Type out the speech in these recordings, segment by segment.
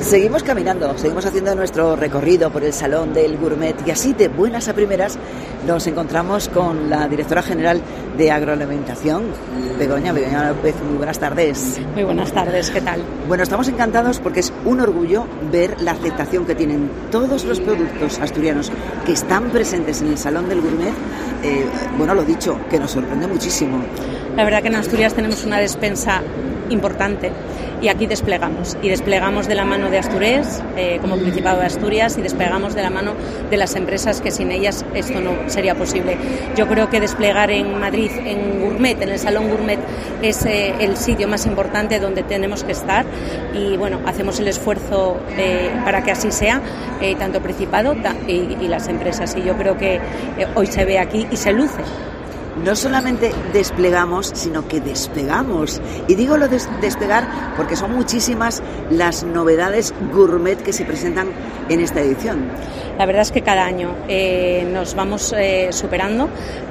Seguimos caminando, seguimos haciendo nuestro recorrido por el Salón del Gourmet y así de buenas a primeras nos encontramos con la directora general de Agroalimentación, Begoña López. Muy buenas tardes. Muy buenas tardes, ¿qué tal? Bueno, estamos encantados porque es un orgullo ver la aceptación que tienen todos los productos asturianos que están presentes en el Salón del Gourmet. Bueno, lo dicho, que nos sorprende muchísimo. La verdad que en Asturias tenemos una despensa importante y aquí desplegamos de la mano de Asturés como Principado de Asturias y desplegamos de la mano de las empresas que sin ellas esto no sería posible. Yo creo que desplegar en Madrid, en Gourmet, en el Salón Gourmet, es el sitio más importante donde tenemos que estar y bueno, hacemos el esfuerzo para que así sea, tanto Principado y las empresas, y yo creo que hoy se ve aquí y se luce. No solamente desplegamos, sino que despegamos. Y digo lo de despegar porque son muchísimas las novedades gourmet que se presentan en esta edición. La verdad es que cada año nos vamos superando.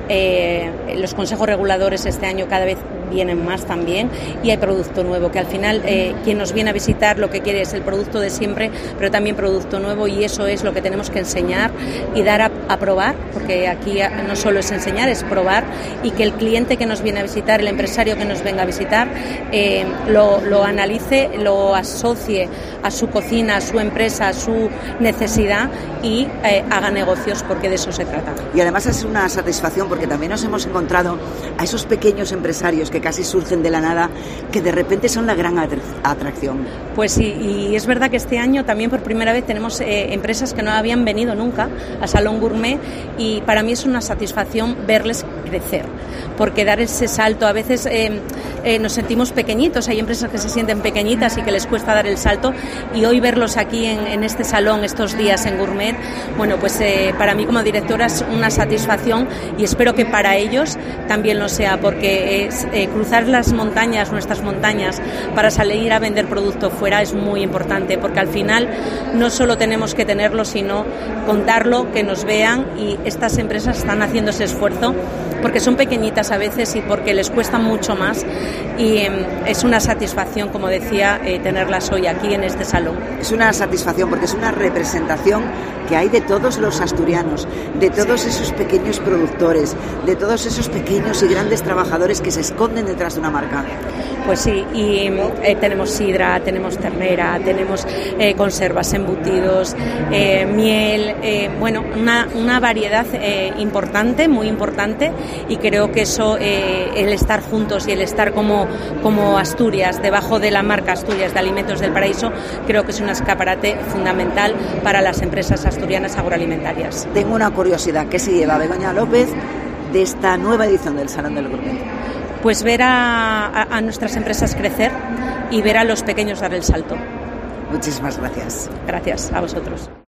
Los consejos reguladores este año cada vez vienen más también y hay producto nuevo, que al final quien nos viene a visitar lo que quiere es el producto de siempre, pero también producto nuevo, y eso es lo que tenemos que enseñar y dar a probar, porque aquí no solo es enseñar, es probar, y que el cliente que nos viene a visitar, el empresario que nos venga a visitar, lo analice, lo asocie a su cocina, a su empresa, a su necesidad y haga negocios, porque de eso se trata. Y además es una satisfacción porque también nos hemos encontrado a esos pequeños empresarios que casi surgen de la nada, que de repente son la gran atracción. Pues sí, y es verdad que este año también por primera vez tenemos empresas que no habían venido nunca a Salón Gourmet, y para mí es una satisfacción verles crecer, porque dar ese salto, a veces nos sentimos pequeñitos, hay empresas que se sienten pequeñitas y que les cuesta dar el salto, y hoy verlos aquí en este salón, estos días en Gourmet, bueno, pues para mí como directora es una satisfacción, y espero que para ellos también lo sea, porque cruzar las montañas, nuestras montañas, para salir a vender producto fuera es muy importante, porque al final no solo tenemos que tenerlo, sino contarlo, que nos vean, y estas empresas están haciendo ese esfuerzo porque son pequeñitas a veces y porque les cuesta mucho más, y es una satisfacción, como decía, tenerlas hoy aquí en este salón. Es una satisfacción porque es una representación que hay de todos los asturianos, de todos esos pequeños productores, de todos esos pequeños y grandes trabajadores que se esconden detrás de una marca. Pues sí, y tenemos sidra, tenemos ternera, tenemos conservas, embutidos, miel, bueno, una variedad importante, muy importante, y creo que eso, el estar juntos y el estar como Asturias, debajo de la marca Asturias de Alimentos del Paraíso, creo que es un escaparate fundamental para las empresas asturianas agroalimentarias. Tengo una curiosidad, ¿qué se lleva Begoña López de esta nueva edición del Salón del Gourmet? Pues ver a nuestras empresas crecer y ver a los pequeños dar el salto. Muchísimas gracias. Gracias a vosotros.